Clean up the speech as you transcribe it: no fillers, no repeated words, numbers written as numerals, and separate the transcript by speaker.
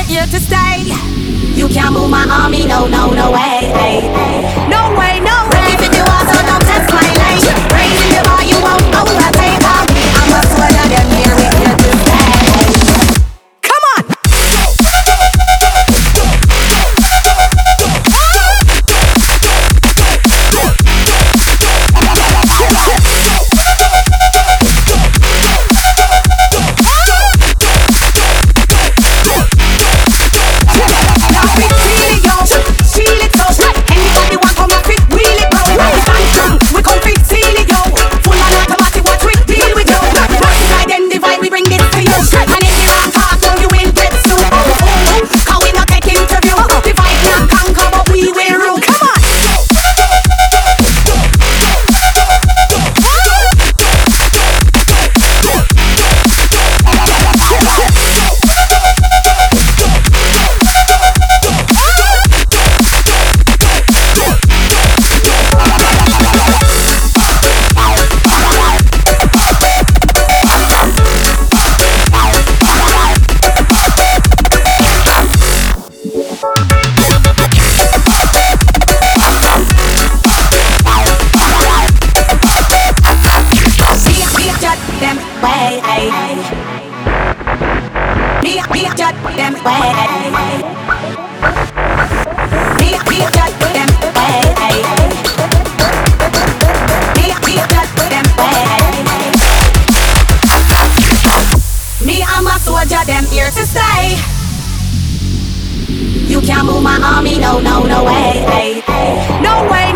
Speaker 1: here to stay. You can't move my army, no, no, no way. No way, no way. Ready to do all, so don't test my lane. Raising the bar, you won't overtake me. I'm a soldier, them here, we here to stay. Come on! Them here to stay. You can't move my army, no, no, no way. No way.